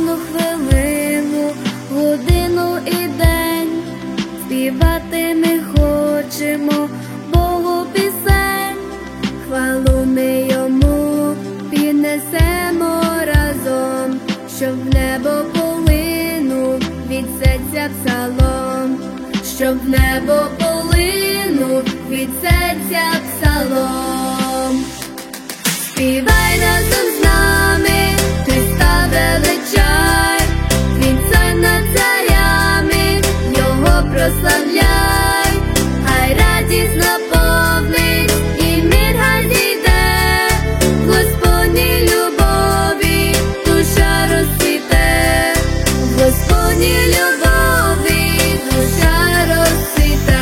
кожну хвилину, годину і день. Співати ми хочемо Богу пісень, хвалу ми йому піднесемо разом, щоб в небо полинув від серця псалом, щоб в небо полинув від серця псалом. Співай разом з нами, Христа величай, Він цар над царями, Його прославляй, хай радість наповнить і мир хай зійде, в Господній любові душа розцвіте, в Господній любові душа розцвіте.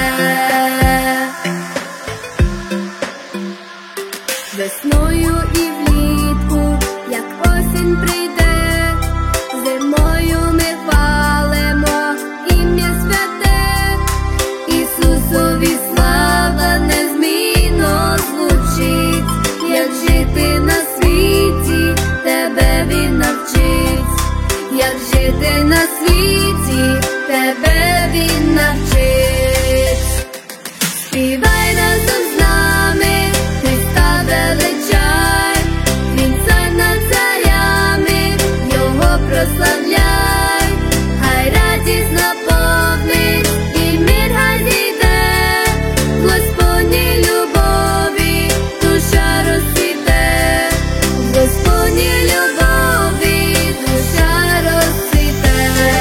Весною і влітку, як осінь прийде, зимою ми хвалимо ім'я святе, Ісусові слава незмінно звучить, як жити на світі, тебе Він навчить, як жити на світі, тебе Він навчить. Співай разом з нами, Христа величай, Він цар над царями, Його прославляй, хай радість наповнить і мир хай зійде, в Господній любові душа розцвіте, в Господній любові душа розцвіте.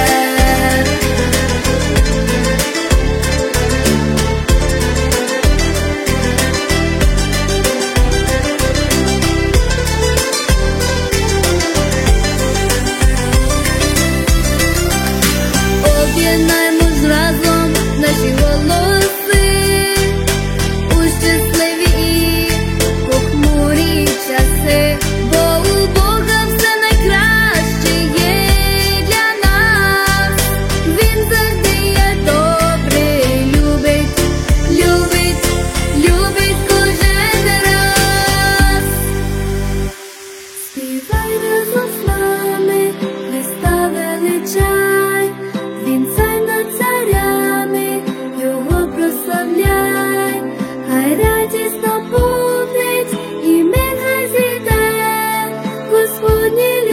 Об'єднаймось разом наші голоси у щасливі і похмурі часи, бо у Бога все найкраще є для нас. Він завжди є добрий, любить, любить, любить кожен раз. Співай разом з нами, Христа величай, Він цар над царями, Його прославляй, хай радість наповнить і мир хай зійде, Господній